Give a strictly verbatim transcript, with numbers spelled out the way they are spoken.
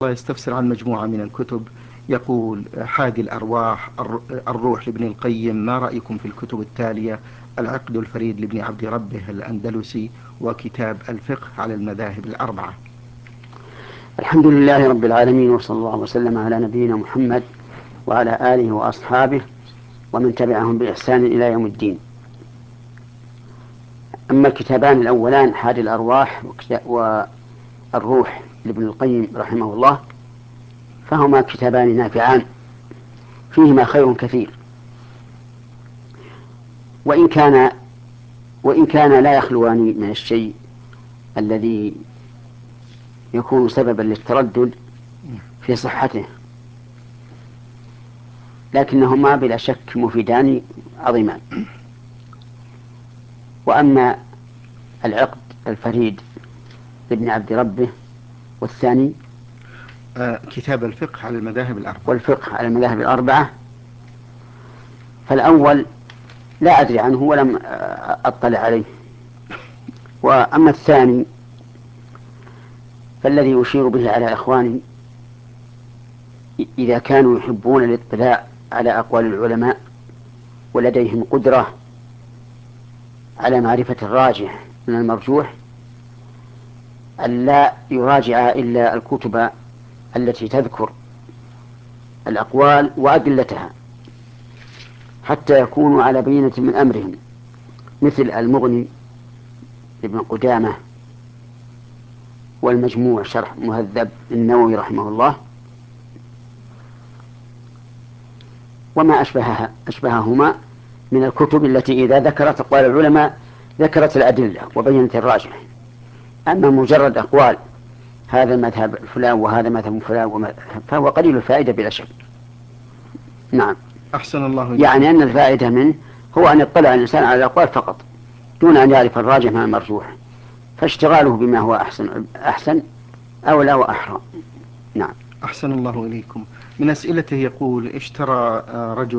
الله يستفسر عن مجموعة من الكتب. يقول: حادي الأرواح، الروح لابن القيم، ما رأيكم في الكتب التالية: العقد الفريد لابن عبد ربه الأندلسي، وكتاب الفقه على المذاهب الأربعة. الحمد لله رب العالمين، وصلى الله وسلم على نبينا محمد وعلى آله وأصحابه ومن تبعهم بإحسان إلى يوم الدين. أما الكتابان الأولان حادي الأرواح والروح لابن القيم رحمه الله، فهما كتابان نافعان فيهما خير كثير، وإن كان وإن كان لا يخلوان من الشيء الذي يكون سببا للتردد في صحته، لكنهما بلا شك مفيدان عظيمان. وأما العقد الفريد لابن عبد ربه والثاني آه كتاب الفقه على المذاهب الأربعة والفقه على المذاهب الأربعة، فالأول لا أدري عنه ولم أطلع عليه، وأما الثاني فالذي أشير به على إخواني إذا كانوا يحبون الاطلاع على أقوال العلماء ولديهم قدرة على معرفة الراجح من المرجوح، أن لا يراجع إلا الكتب التي تذكر الأقوال وأدلتها حتى يكونوا على بينة من أمرهم، مثل المغني لابن قدامة، والمجموع شرح مهذب النووي رحمه الله، وما أشبهها أشبههما من الكتب التي إذا ذكرت أقوال العلماء ذكرت الأدلة وبينت الراجح. أما مجرد أقوال هذا مذهب فلان وهذا مذهب فلان فهو قليل الفائدة بلا شك. نعم. أحسن الله إليكم. يعني أن الفائدة منه هو أن يطلع الإنسان على الأقوال فقط دون أن يعرف الراجح من المرجوح، فاشتغاله بما هو أحسن أحسن أولى وأحرى. نعم. أحسن الله إليكم. من أسئلته يقول: اشترى رجل